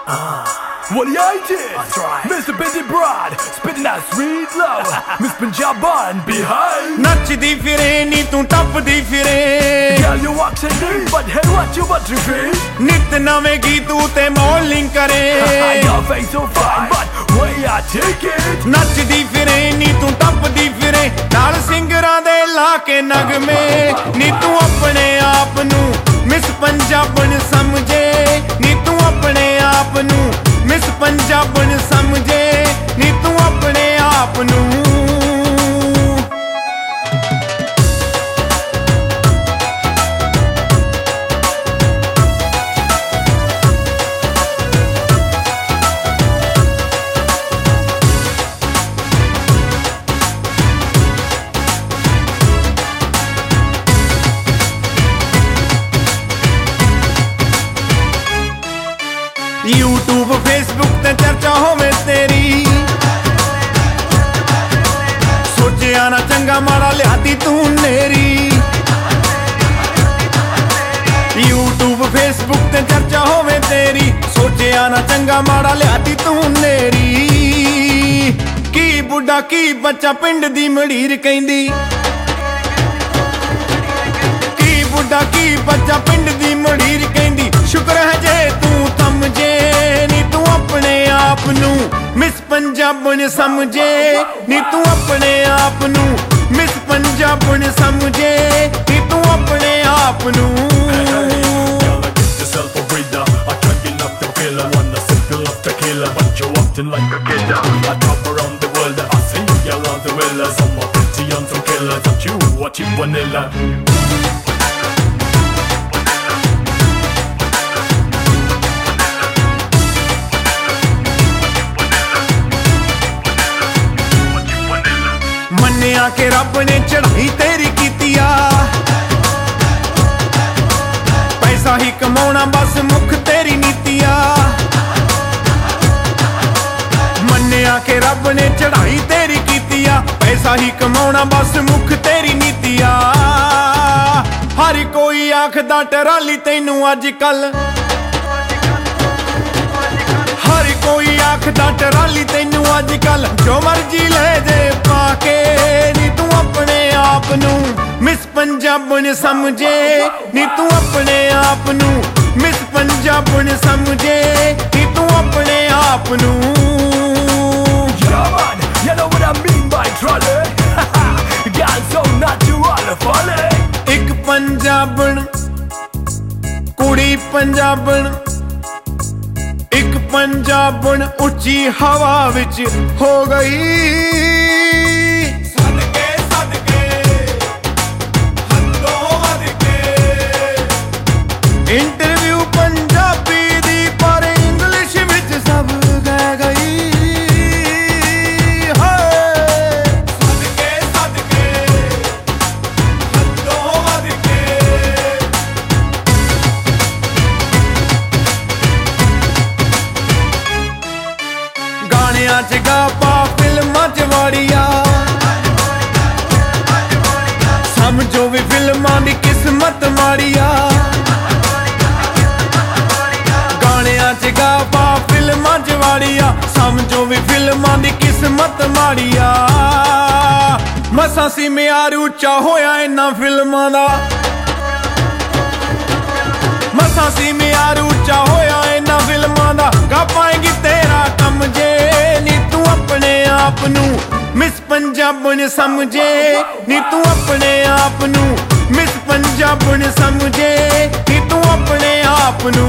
What I did, Mr. Busy Broad, spitting that sweet love, Miss Punjaban behind. नचदी फिरे नी तू टपदी फिरे, Girl you walk so deep, but hey what you want to be? नित नवे गीत ते मॉलिंग करे. Your face so fine, but way I take it. नचदी फिरे नी तू टपदी फिरे, नाल सिंगरां दे लाके नगमे. नी तू अपने आप नू मिस पंजाबन समझे, नी तू अपने आप नू मिस पंजाबन समझे, नी तू अपने आप नू. यूट्यूब फेसबुक ते चर्चा होवे तेरी, सोचिया ना चंगा माड़ा लियाती तू नेरी. यूट्यूब फेसबुक ते चर्चा होवे तेरी, सोचिया ना चंगा माड़ा लियाती तू नेरी. की बुढ़ा की बच्चा पिंड दी मड़ीर कहंदी, की बुढ़ा की बच्चा पिंड दी मड़ीर कहंदी. शुक्र है जे तू समझे, नी तू अपने आप नू मिस पंजाबन समझे, नी तू अपने आप नू मिस पंजाबन समझे, नी तू अपने आप नू. Like a killer, I top around the world. I see you around the world. Some are pretty and some killers. Don't you watch it vanilla? मन्निया के रब ने चढ़ाई तेरी कीतिया, पैसा ही कमाना बस मुख तेरी नीतिया. मन्निया के रब ने चढ़ाई तेरी कीतिया, पैसा ही कमाना बस मुख तेरी नीतिया. हर कोई आखदा टराली तैनू अजकल, हर कोई आखदा टराली तैनू अजकल. जो मर्जी ले दे पाके, नी तू अपने आप नू मिस पंजाबन समझे, नी तू अपने आप नू मिस पंजाबन समझे, नी तू अपने आप नू. Yeah man, you know what I mean by trolley. Girl so natural folly. एक पंजाबन कुड़ी पंजाबन, एक पंजाबन उच्ची हवा विच हो गई. सदके सदके हदों वध के, इंटरव्यू पंजाबी दी पर इंग्लिश विच सब गह गई. सदके सदके हदों वध के. गाणियां च गापा फिल्मां च वाड़िया, समझो भी फिल्मां दी किस्मत माड़िया. गाणियां च गापा फिल्मां च वाड़िया, समझो भी फिल्मां दी किस्मत माड़िया. मसां सी म्यार उच्चा होया इन्हां फिल्मां दा, मसां सी म्यार उच्चा होया इन्हां फिल्मां दा. गा पाएंगी तेरा कम जे, नी तू अपने आप नू मिस पंजाबन समझे, नी तू अपने आप नू मिस पंजाबन समझे, नी तू अपने आप नू.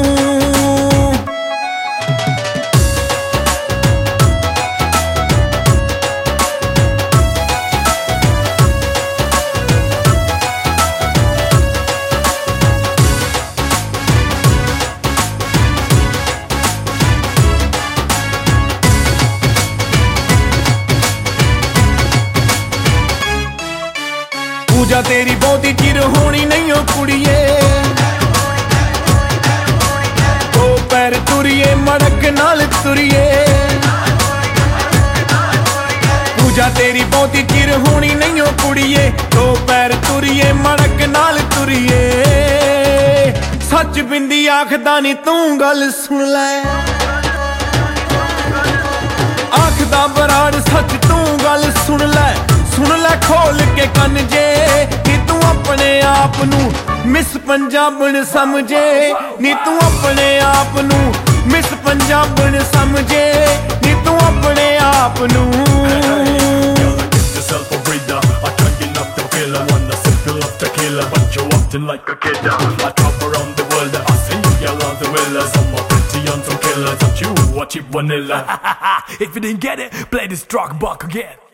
पूजा तेरी बहुती चिर होनी नहीं हो कुड़िए, दो पैर तुरिए मड़क नाल तुरिए. पूजा तेरी बहुती चिर होनी नहीं हो कुड़िए, दो पैर तुरिए मड़क नाल तुरिए. सच बिंदी आखदा नी तू गल सुन लै, आखदा बराड़ सच तू गल सुन ले खोल के कन जे नी तू अपने आप नू मिस पंजाबन समझे नी तू अपने आप नू मिस पंजाबन समझे नी तू अपने आप नू But you're acting like a kid. I travel around the world, I see you love the will. Some are pretty and some killers, and you watch it vanilla. If you didn't get it, play this track back again.